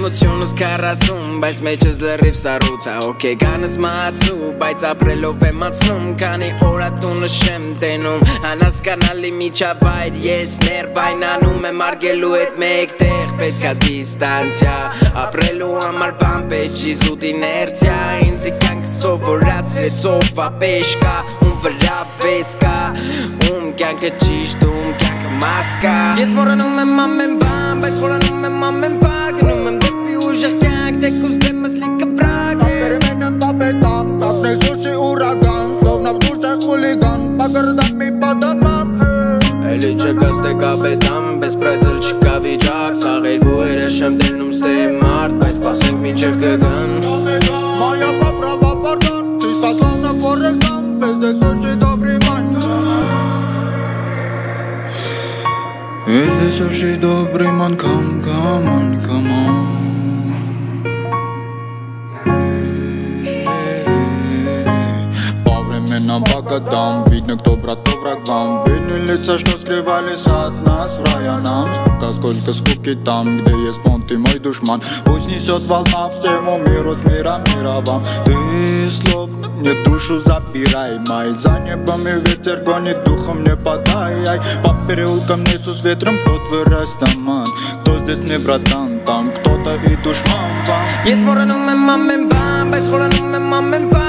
Էմոցիոնս 40, բայց մեջս լրիվ սառուցա Okay, գանս մացու, բայց ապրելով եմ ացնում Քանի օրա տունը շեմ տենում Անհասկանալի միջավայր, ես ներվայնանում եմ արգելու հետ մեկ տեղ Պետքա դիստանցիա, ապրելու համար բան պետք չի զուտ իներցիա Ինձի կյանքը սովորացրեց ով ապեշ կա, ում վրա վես կա Ում կյանքը ճիշտ, ում կյանքը մաս կա Ես մոռանում եմ ամեն բան, բայց մոռանում եմ ամեն բան Գնում եմ դեպի ուժեղ կյանք, թեկուզ դեմս լիքը վրագ Перемена капитан, как несущий ураган Словно в душе хулиган, по городам и по домам Էլի չկաս թե կապետան, պես պրայցել չկա վիճակ Սաղ երկու երես չեմ դերնում ստեի մարդ, բայց պասենք մինչև կգան Моя поправа пардон, чисто словно Форест Гамп Везде сущий добрый мань Везде сущий добрый ман, come on Нам Богатам, видно, кто братов враг вам Видны лица, что скрывались от нас в рая нам Столько, сколько скуки там, где есть он, ты мой душман Пусть несет волна всему миру, с мира мира вам Ты словно мне душу запирай май За небом и ветер гонит, духом не подай По переулкам несу с ветром, кто твой растаман Кто здесь мне братан, там кто-то и душман вам Ես մոռանում եմ ամեն բան, բայց մոռանում եմ ամեն բան